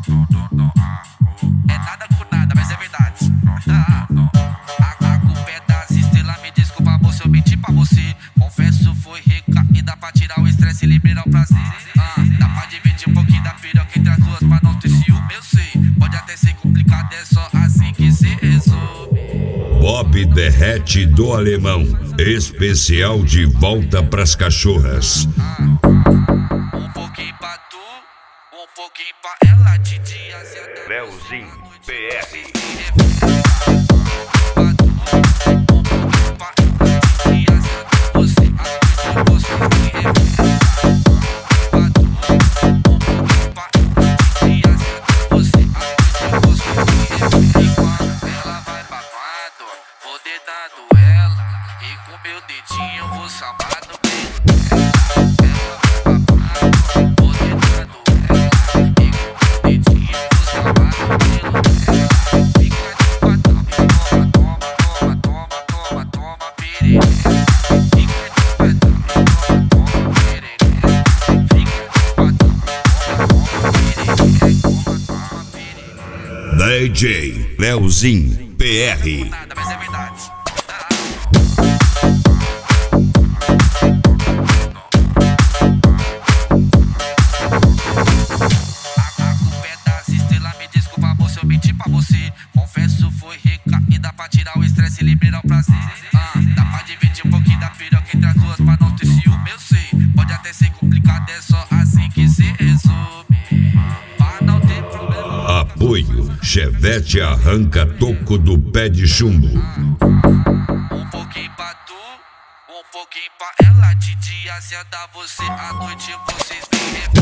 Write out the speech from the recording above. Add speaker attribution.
Speaker 1: É nada com nada, mas é verdade. A culpa é das estrelas, me desculpa, moço, eu menti pra você. Confesso, foi recaída pra tirar o estresse e liberar o prazer. Dá pra dividir um pouquinho da piroca entre as duas pra não ter ciúme, eu sei. Pode até ser complicado, é só assim que se resolve.
Speaker 2: Bob Derrete do Alemão, especial de volta pras cachorras.
Speaker 1: Um pouquinho pra tu, um pouquinho pra ela, Titi, acerta.
Speaker 2: Leozinho PR.
Speaker 1: Vou dedando ela e com meu dedinho vou sambar no peito dela. Vou dedando ela e com meu dedinho vou sambar no peito dela. Fica de patão e toma, toma, toma, perereca. Fica de patão e toma, perereca. Fica de patão e toma, perereca.
Speaker 2: DJ Leozinho PR.
Speaker 1: Nada, mas é verdade. A culpa é das estrelas, me desculpa, moço, eu menti pra você. Confesso, foi recaída pra tirar o estresse e liberar o prazer. Dá pra dividir um pouquinho da piroca entre as duas pra não ter ciúme, eu sei. Pode até ser complicado, é só assim que se resolve. Pra não ter problema.
Speaker 2: Apoio Chevette arranca toco do pé de chumbo.
Speaker 1: Um pouquinho pra tu, um pouquinho pra ela. De dia senta você, à noite vocês vêm.